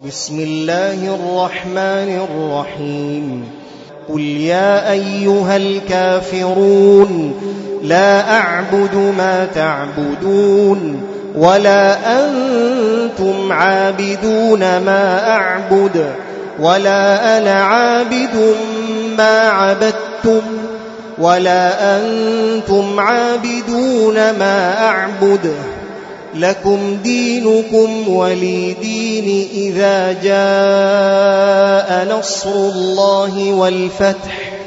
بسم الله الرحمن الرحيم قل يا أيها الكافرون لا أعبد ما تعبدون ولا أنتم عابدون ما أعبد ولا أنا عابد ما عبدتم ولا أنتم عابدون ما أعبد لكم دينكم ولي دين. إذا جاء نصر الله والفتح